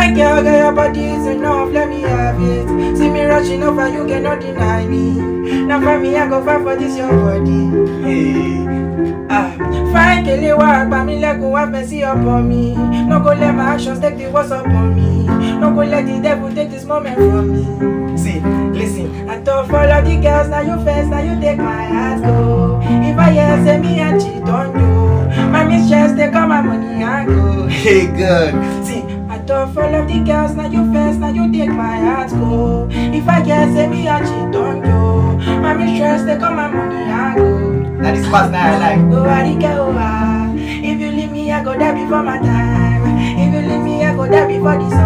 Fine girl, girl, your body is enough, let me have it. See me rushing over, you cannot deny me. Now for me, I go fight for this your body. Hey. Fine girl, walk by me, let go have mercy upon me. No go let my actions take the worst upon me. No go let the devil take this moment from me. See, listen, I don't follow the girls, now you first, now you take my heart, go. If I hear say me and cheat on you, my mistress take all my money and go. Hey, good. See, I don't follow the girls, now you first, now you take my heart, go. If I hear say me and cheat on you, my mistress take all my money and go. That is past now I like. Oh, I go. If you leave me, I go die before my time. If you leave me, I go die before this